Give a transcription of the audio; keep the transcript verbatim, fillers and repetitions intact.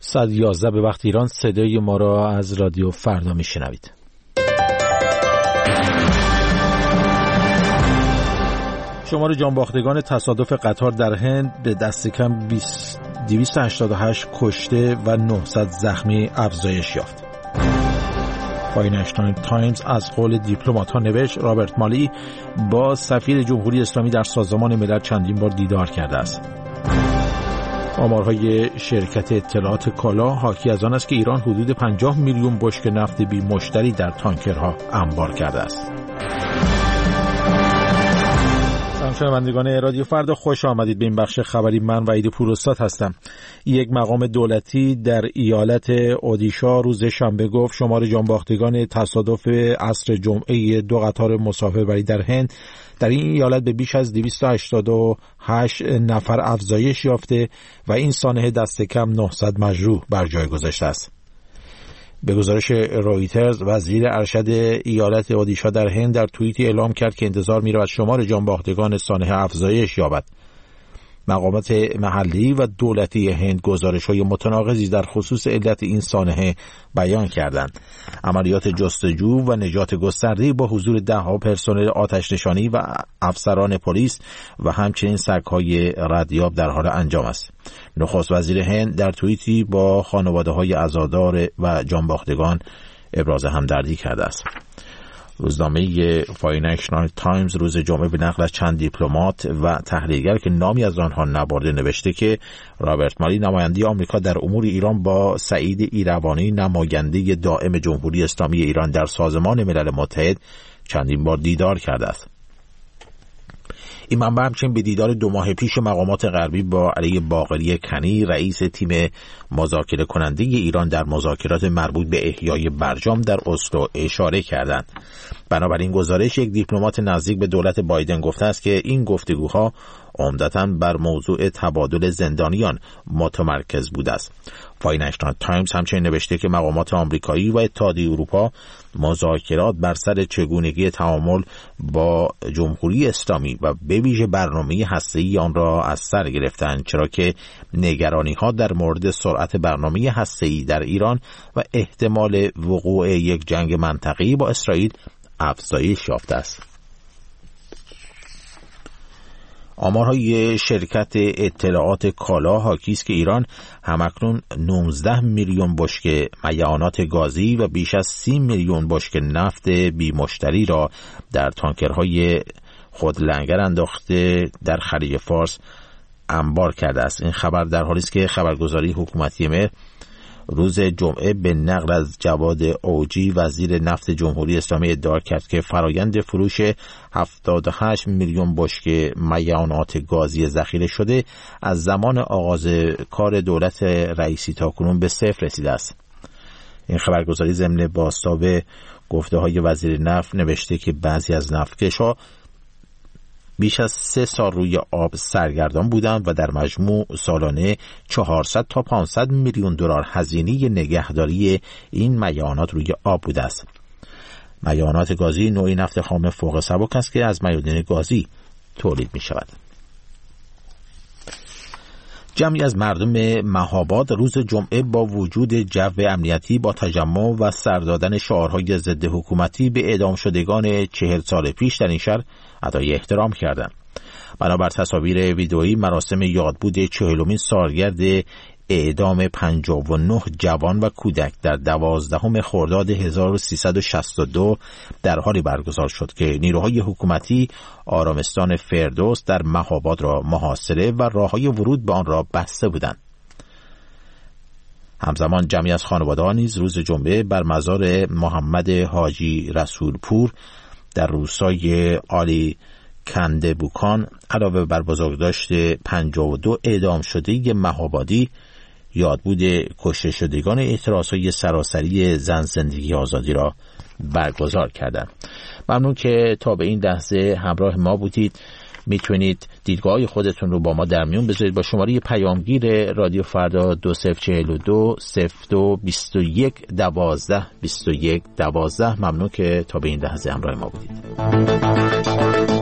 صد و یازده به وقت ایران. صدای ما را از رادیو فردا میشنوید. شمار جانباختگان تصادف قطار در هند به دست کم دویست و هشتاد و هشت کشته و نهصد زخمی افزایش یافت. فاینانشال تایمز از قول دیپلمات‌ها نوشت رابرت مالی با سفیر جمهوری اسلامی در سازمان ملل چندین بار دیدار کرده است. آمارهای شرکت اطلاعات کالا حاکی از آن است که ایران حدود پنجاه میلیون بشکه نفت بی مشتری در تانکرها انبار کرده است. شنوندگان رادیو فردا خوش آمدید به این بخش خبری. من وحید پوراستاد هستم. یک مقام دولتی در ایالت اودیشا روز شنبه گفت شمار جانباختگان تصادف عصر جمعه دو قطار مسافربری در هند در این ایالت به بیش از دویست و هشتاد و هشت نفر افزایش یافته و این سانحه دست کم نهصد مجروح بر جای گذاشته است. به گزارش رویترز، وزیر ارشد ایالت اودیشا در هند در توییتی اعلام کرد که انتظار می‌رود شمار جانباختگان سانحه افزایش یابد. مقامات محلی و دولتی هند گزارش‌های متناقضی در خصوص علت این سانحه بیان کردند. عملیات جستجو و نجات گسترده با حضور ده‌ها پرسنل آتش‌نشانی و افسران پلیس و همچنین سگ‌های ردیاب در حال انجام است. نخست وزیر هند در توییتی با خانواده‌های عزادار و جانباختگان ابراز همدردی کرده است. روزنامه فاینانشال تایمز روز جمعه به نقل از چند دیپلمات و تحلیلگر که نامی از آنها نبرده نوشته که رابرت مالی نماینده آمریکا در امور ایران با سعید ایروانی نماینده دائم جمهوری اسلامی ایران در سازمان ملل متحد چندین بار دیدار کرده است. این منبع همچنین به دیدار دو ماه پیش مقامات غربی با علی باقری کنی رئیس تیم مذاکره کننده ایران در مذاکرات مربوط به احیای برجام در اسلو اشاره کردند. بنابراین گزارش یک دیپلمات نزدیک به دولت بایدن گفته است که این گفتگوها عمدتاً بر موضوع تبادل زندانیان متمرکز بوده است. فاینانشال تایمز همچنین نوشته که مقامات آمریکایی و اتحادیه اروپا مذاکرات بر سر چگونگی تعامل با جمهوری اسلامی و به ویژه برنامه هسته‌ای آن را از سر گرفتند، چرا که نگرانی‌ها در مورد سرعت برنامه هسته‌ای در ایران و احتمال وقوع یک جنگ منطقه‌ای با اسرائیل افزایش یافته است. آمارهای شرکت اطلاعات کالا حاکی است که ایران همکنون نوزده میلیون بشکه میعانات گازی و بیش از سی میلیون بشکه نفت بی مشتری را در تانکرهای خود لنگر انداخته در خلیج فارس انبار کرده است. این خبر در حالی است که خبرگزاری حکومتی مهر روز جمعه به نقل از جواد اوجی وزیر نفت جمهوری اسلامی ادعا کرد که فرایند فروش هفتاد و هشت میلیون بشکه میعانات گازی ذخیره شده از زمان آغاز کار دولت رئیسی تاکنون به صفر رسیده است. این خبرگزاری ضمن بازتاب گفته‌های وزیر نفت نوشته که بعضی از نفتکش‌ها بیش از سه سال روی آب سرگردان بودند و در مجموع سالانه چهارصد تا پانصد میلیون دلار هزینه نگهداری این میعانات روی آب بوده است. میعانات گازی نوعی نفت خام فوق سبک است که از معادن گازی تولید می شود. جمعی از مردم مهاباد روز جمعه با وجود جو امنیتی با تجمع و سر دادن شعارهای ضد حکومتی به اعدام شدگان چهل سال پیش در این شهر ادای احترام کردند. بنابر تصاویر ویدئویی مراسم یادبود چهلمین سالگرد اعدام پنجاه و نه جوان و کودک در دوازدهم خرداد هزار و سیصد و شصت و دو در حالی برگزار شد که نیروهای حکومتی آرامستان فردوس در مهاباد را محاصره و راههای ورود به آن را بسته بودند. همزمان جمعی از خانواده‌ها نیز روز جمعه بر مزار محمد حاجی رسولپور در روستای آلی کنده بوکان علاوه بر بزرگداشت پنجاه و دو اعدام شده مهابادی یادبود کشته شدگان اعتراضهای سراسری زن زندگی آزادی را برگزار کردند. ممنون که تا به این لحظه همراه ما بودید. میتونید دیدگاه خودتون رو با ما در میون بذارید با شماره پیامگیر رادیو فردا دو صفر چهل و دو صفر دو بیست و یک دوازده بیست و یک دوازده. ممنون که تا به این لحظه همراه ما بودید.